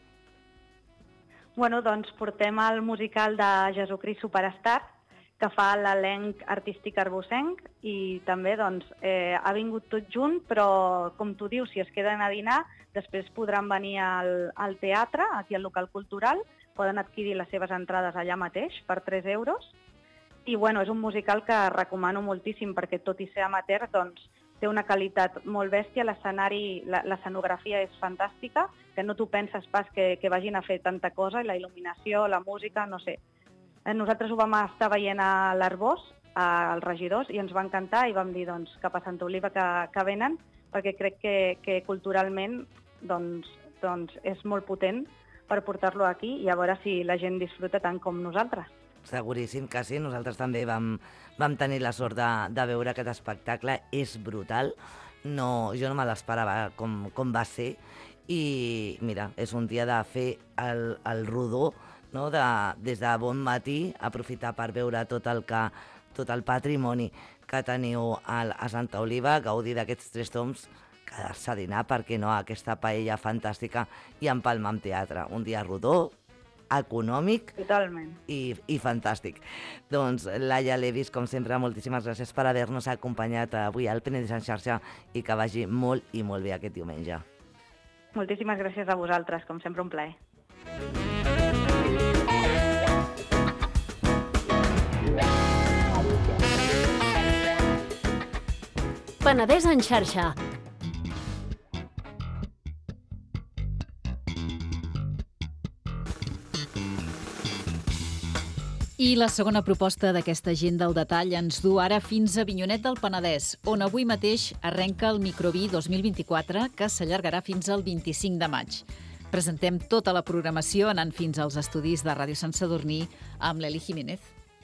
Bueno, doncs portem el musical de Jesucrist Superstar, que fa l'elenc artístic arbocenc, i també doncs, eh, ha vingut tot junt, però, com tu dius, si es queden a dinar, després podran venir al, al teatre, aquí al local cultural, poden adquirir les seves entrades allà mateix per tres euros, i bueno, és un musical que recomano moltíssim, perquè tot i ser amateur, doncs, té una qualitat molt bèstia, l'escenari, l'escenografia és fantàstica, que no t'ho penses pas que, que vagin a fer tanta cosa, i la il·luminació, la música, no sé. Nosaltres ho vam estar veient a l'Arbós, als regidors, i ens va encantar i vam dir doncs, cap a Santa Oliva que, que venen, perquè crec que, que culturalment doncs, doncs és molt potent per portar-lo aquí i a veure si la gent disfruta tant com nosaltres. Seguríssim que sí, nosaltres també vam, vam tenir la sort de, de veure aquest espectacle, és brutal, no, jo no me l'esperava com, com va ser, i mira, és un dia de fer el, el rodó, no? de, des de bon matí, aprofitar per veure tot el, que, tot el patrimoni que teniu a, a Santa Oliva, gaudir d'aquests Tres Toms, quedar-se a dinar, perquè no, aquesta paella fantàstica, i empalmar amb teatre. Un dia rodó econòmic Totalment. i, i fantàstic. Doncs, Laia Levis, com sempre, moltíssimes gràcies per haver-nos acompanyat avui al Penedès en xarxa i que vagi molt i molt bé aquest diumenge. Moltíssimes gràcies a vosaltres, com sempre un plaer. Penedès en xarxa. I la segona proposta d'aquesta agenda al detall ens du ara fins a Avinyonet del Penedès, on avui mateix arrenca el Microví dos mil vint-i-quatre, que s'allargarà fins al vint-i-cinc de maig. Presentem tota la programació anant fins als estudis de Ràdio Sant Sadurní amb l'Eli Jiménez.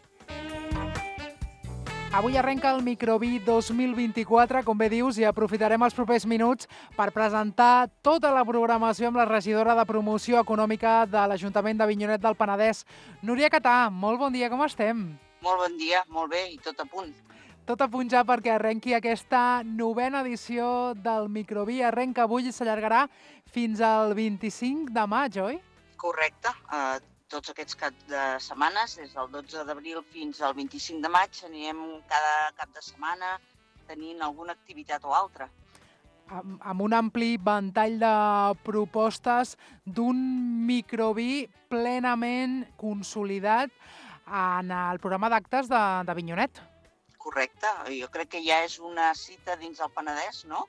Avui arrenca el Microví dos mil vint-i-quatre, com bé dius, i aprofitarem els propers minuts per presentar tota la programació amb la regidora de Promoció Econòmica de l'Ajuntament d'Avinyonet del Penedès. Núria Catà, molt bon dia, com estem? Molt bon dia, molt bé, i tot a punt. Tot a punt ja perquè arrenqui aquesta novena edició del Microví. Arrenca avui i s'allargarà fins al vint-i-cinc de maig, oi? Correcte. Uh, tots aquests cap de setmanes, des del dotze d'abril fins al vint-i-cinc de maig, anirem cada cap de setmana tenint alguna activitat o altra. Amb, amb un ampli ventall de propostes d'un Microví plenament consolidat en el programa d'actes d'Avinyonet. Correcte. Jo crec que ja és una cita dins del Penedès, no?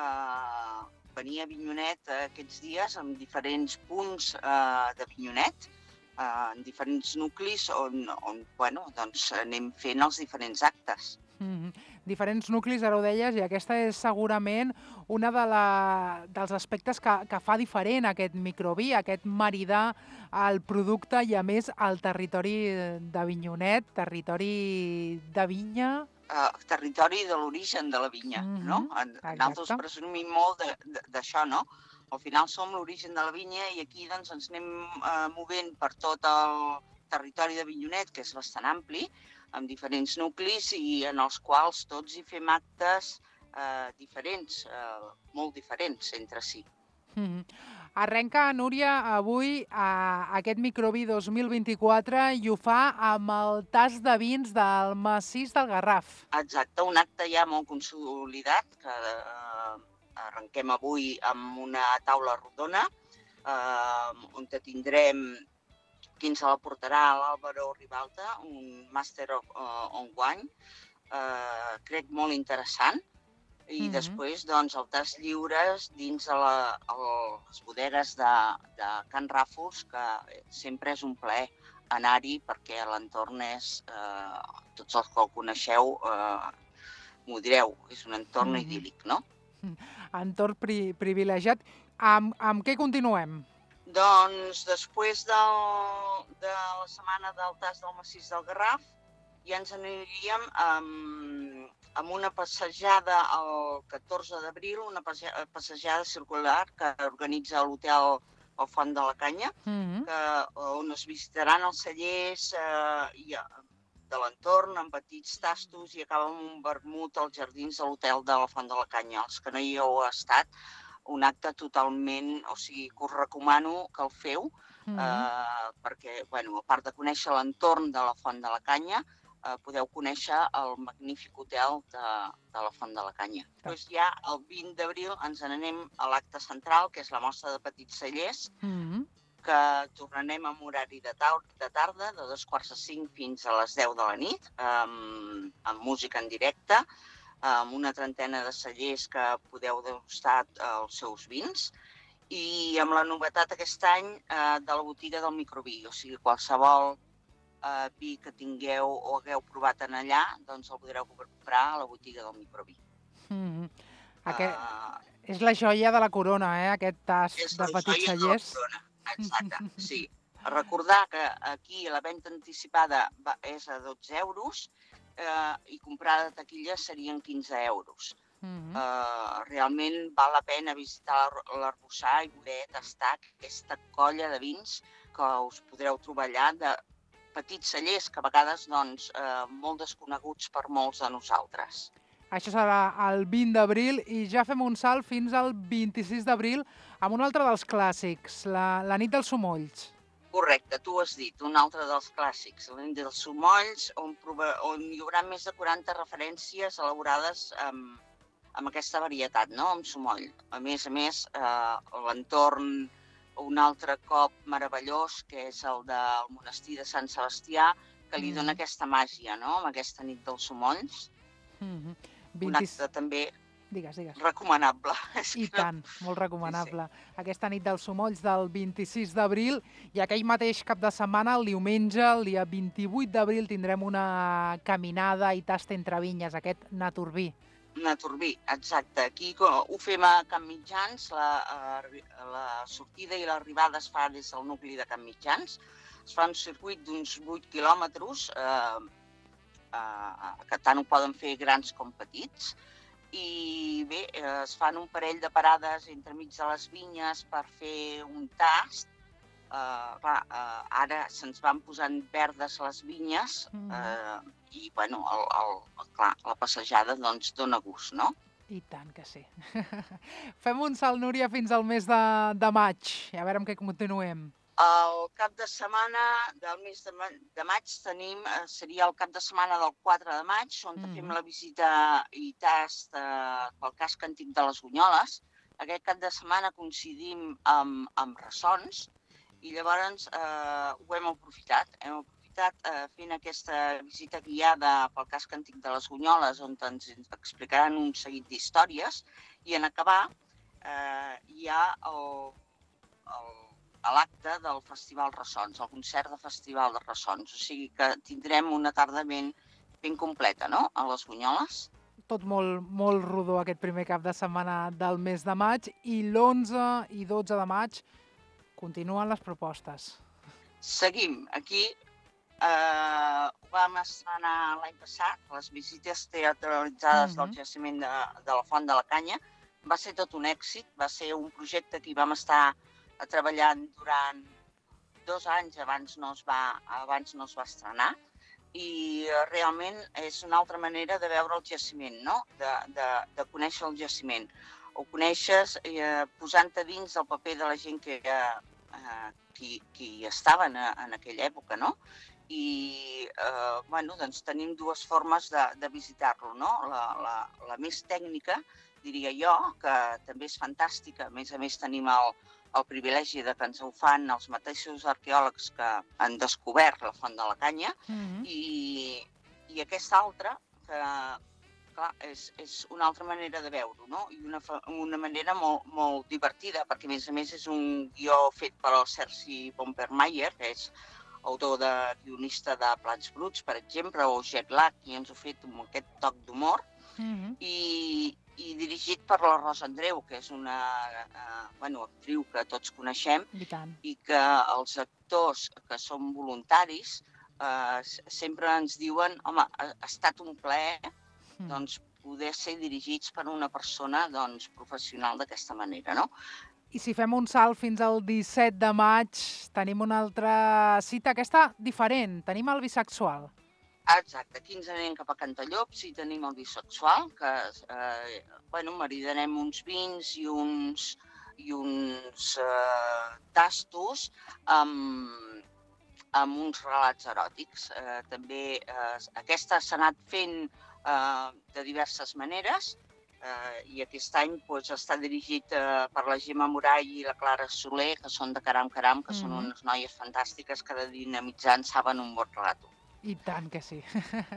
Uh, venir a Avinyonet aquests dies amb diferents punts uh, d'Avinyonet, uh, en diferents nuclis on, on bueno, doncs anem fent els diferents actes. Mm-hmm. Diferents nuclis, ara ho deies, i aquesta és segurament una de la, dels aspectes que, que fa diferent aquest Microví, aquest maridar el producte i, a més, el territori d'Avinyonet, territori de vinya. Uh, territori de l'origen de la vinya, mm-hmm. no? En, nosaltres presumim molt d'això, no? Al final som l'origen de la vinya i aquí doncs, ens anem uh, movent per tot el territori d'Avinyonet, que és bastant ampli, amb diferents nuclis i en els quals tots hi fem actes eh, diferents, eh, molt diferents entre si. Mm-hmm. Arrenca, Núria, avui a aquest Microví dos mil vint-i-quatre i ho fa amb el tas de vins del Massís del Garraf. Exacte, un acte ja molt consolidat, que eh, arrenquem avui amb una taula rodona, eh, on tindrem qui ens la portarà l'Àlvaro Ribalta, un Master of, uh, on Wine, uh, crec molt interessant. I mm-hmm. després, doncs, el tas lliures dins de la, el, les bodegues de, de Can Ràfols, que sempre és un plaer anar-hi perquè l'entorn és, uh, tots els que el coneixeu, uh, m'ho direu, és un entorn mm-hmm. idíl·lic, no? Entorn pri, privilegiat. Amb, amb què continuem? Doncs després del, de la setmana del tas del Massís del Garraf ja ens aniríem amb, amb una passejada el catorze d'abril, una passejada circular que organitza l'hotel El Font de la Canya, mm-hmm. que, on es visitaran els cellers eh, i, de l'entorn amb petits tastos i acaba amb un vermut als jardins de l'hotel de la Font de la Canya. Els que no hi heu estat, un acte totalment, o sigui, que us recomano que el feu, mm-hmm. eh, perquè, bueno, a part de conèixer l'entorn de la Font de la Canya, eh, podeu conèixer el magnífic hotel de, de la Font de la Canya. Després ja el vint d'abril ens n'anem a l'acte central, que és la mostra de petits cellers, mm-hmm. que tornarem amb horari de, de tarda, de dos quarts de cinc fins a les deu de la nit, amb, amb música en directe, amb una trentena de cellers que podeu degustar els seus vins i amb la novetat aquest any eh, de la botiga del Microví, o sigui, qualsevol eh, vi que tingueu o hagueu provat en allà, doncs el podreu comprar a la botiga del Microví. Mm-hmm. Aquest... Uh, és la joia de la corona, eh? Aquest tas de petits cellers. És la joia de la corona, exacte, sí. Recordar que aquí la venda anticipada és a dotze euros, Uh, i comprar de taquilla serien quinze euros. Mm-hmm. uh, realment val la pena visitar l'Arboçar i poder tastar aquesta colla de vins que us podreu trobar allà de petits cellers que a vegades doncs, uh, molt desconeguts per molts de nosaltres. Això serà el vint d'abril i ja fem un salt fins al vint-i-sis d'abril amb un altre dels clàssics, la, la nit dels somolls. Correcte, tu ho has dit, un altre dels clàssics, la nit dels somolls, on, prova, on hi haurà més de quaranta referències elaborades amb, amb aquesta varietat, no? Amb somoll. A més a més, eh, l'entorn un altre cop meravellós, que és el del monestir de Sant Sebastià, que li dona aquesta màgia, no?, amb aquesta nit dels somolls. Mm-hmm. Un acte també Digues, digues. recomanable. I tant, molt recomanable. Sí, sí. Aquesta nit dels somolls del vint-i-sis d'abril i aquell mateix cap de setmana, el diumenge, el dia vint-i-vuit d'abril, tindrem una caminada i tasta entre vinyes, aquest Naturbí. Naturbí, exacte. Aquí ho fem a Can Mitjans, la, la sortida i l'arribada es fa des del nucli de Can Mitjans. Es fa un circuit d'uns vuit quilòmetres, eh, eh, que tant ho poden fer grans com petits, i bé, es fan un parell de parades entremig de les vinyes per fer un tast. Uh, clar, uh, ara se'ns van posant verdes les vinyes uh, i bueno, el, el, clar, la passejada doncs dona gust, no? I tant que sí. Fem un salt, Núria, fins al mes de, de maig, i a veure amb què continuem. El cap de setmana del mes de, ma de maig tenim, eh, seria el cap de setmana del quatre de maig, on mm. fem la visita i tast eh, pel casc antic de les Bunyoles. Aquest cap de setmana coincidim amb, amb ressons i llavors eh, ho hem aprofitat. Hem aprofitat eh, fent aquesta visita guiada pel casc antic de les Bunyoles, on ens explicaran un seguit d'històries, i en acabar eh, hi ha el, el a l'acte del Festival Ressons, el concert de Festival de Ressons. O sigui que tindrem una tarda ben, ben completa, no?, a les Bunyoles. Tot molt, molt rodó aquest primer cap de setmana del mes de maig, i l'onze i dotze de maig continuen les propostes. Seguim. Aquí eh, ho vam estrenar l'any passat, les visites teatralitzades mm-hmm. del jaciment de, de la Font de la Canya. Va ser tot un èxit, va ser un projecte que hi vam estar treballant durant dos anys abans no es va, abans no es va estrenar, i realment és una altra manera de veure el jaciment, no? de, de, de conèixer el jaciment. Ho coneixes eh, posant-te dins del paper de la gent que, eh, qui, qui estava en, en aquella època, no? I eh, bueno, doncs tenim dues formes de, de visitar-lo, no? La, la, la més tècnica, diria jo, que també és fantàstica. A més a més tenim el el privilegi de que ens ho fan els mateixos arqueòlegs que han descobert la Font de la Canya, mm-hmm. i, i aquesta altra, que clar, és, és una altra manera de veure-ho, no? I una, una manera molt, molt divertida, perquè a més a més és un guió fet per el Sergi Bompermayer, que és autor de guionista de Plats Bruts, per exemple, o Jet Lag, i ens ho ha fet amb aquest toc d'humor, mm-hmm. i i dirigit per la Rosa Andreu, que és una eh, bueno, actriu que tots coneixem, i, i que els actors que són voluntaris eh, sempre ens diuen, home, ha, ha estat un plaer mm. doncs, poder ser dirigits per una persona doncs, professional d'aquesta manera, no? I si fem un salt fins al disset de maig, tenim una altra cita, aquesta diferent, tenim el bisexual. Exacte, aquí ens anem cap a Cantallops i tenim el bisexual, que eh, bueno, maridarem uns vins i uns, i uns eh, tastos amb, amb uns relats eròtics. Eh, també eh, aquesta s'ha anat fent eh, de diverses maneres eh, i aquest any pues, està dirigit eh, per la Gemma Moray i la Clara Soler, que són de Caram Caram, que mm-hmm. són unes noies fantàstiques que de dinamitzar en saben un bon relato. I tant que sí.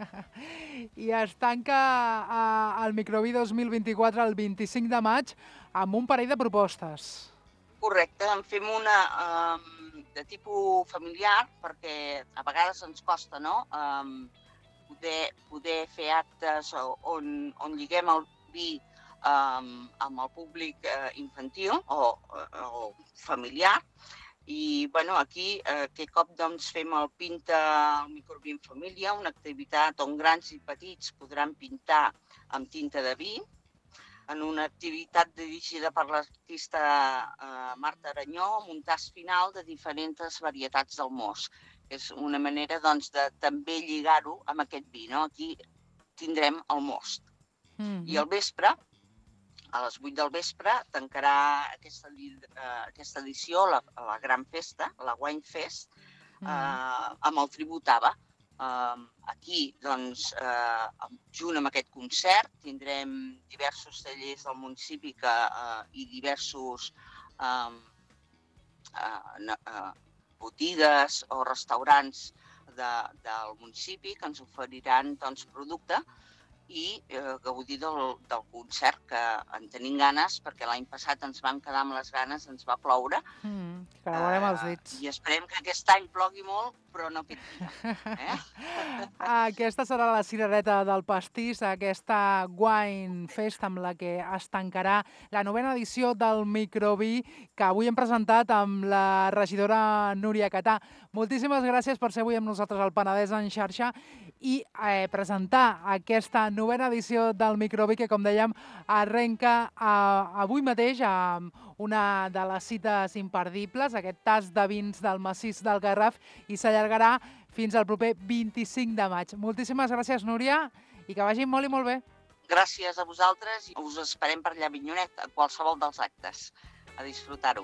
I es tanca uh, el Microbí dos mil vint-i-quatre el vint-i-cinc de maig amb un parell de propostes. Correcte, en fem una um, de tipus familiar, perquè a vegades ens costa, no?, um, poder, poder fer actes on, on lliguem el vi um, amb el públic uh, infantil o, o familiar. I bueno, aquí eh, aquest cop doncs, fem el Pinta el Microbí en Família, una activitat on grans i petits podran pintar amb tinta de vi, en una activitat dirigida per l'artista eh, Marta Aranyó, amb un tast final de diferents varietats del most. És una manera doncs, de també lligar-ho amb aquest vi, no? Aquí tindrem el most. Mm-hmm. I al vespre a les vuit del vespre, tancarà aquesta, uh, aquesta edició, la, la Gran Festa, la Wine Fest, uh, amb el tribut ABBA. Uh, aquí, doncs, uh, junt amb aquest concert, tindrem diversos tallers del municipi que, uh, i diversos uh, uh, uh, botigues o restaurants de, del municipi que ens oferiran doncs, producte i eh, gaudir del, del concert, que en tenim ganes, perquè l'any passat ens vam quedar amb les ganes, ens va ploure. Mm, que no veurem els dits. Uh, I esperem que aquest any plogui molt, però no aquest dia. Eh? Aquesta serà la cirereta del pastís, aquesta Wine Fest amb la que es tancarà la novena edició del Microví, que avui hem presentat amb la regidora Núria Catà. Moltíssimes gràcies per ser avui amb nosaltres al Penedès en xarxa i eh, presentar aquesta novena edició del Microví, que, com dèiem, arrenca eh, avui mateix amb una de les cites imperdibles, aquest tas de vins del massís del Garraf, i s'allargarà fins al proper vint-i-cinc de maig. Moltíssimes gràcies, Núria, i que vagi molt i molt bé. Gràcies a vosaltres i us esperem per allà a Avinyonet, a qualsevol dels actes. A disfrutar-ho.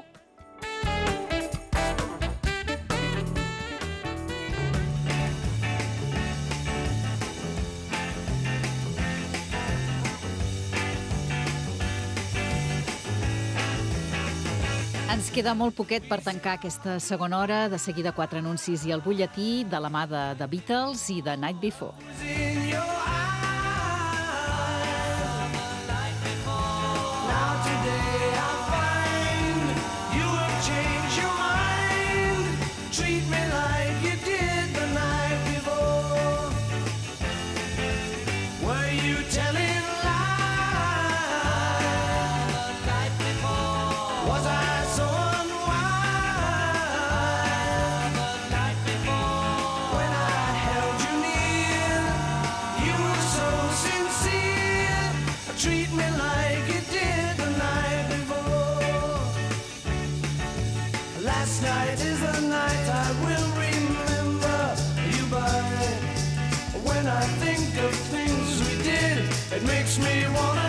Ens queda molt poquet per tancar aquesta segona hora. De seguida, quatre anuncis i el butlletí de la mà de The Beatles i de Night Before. When I think of things we did, it makes me wanna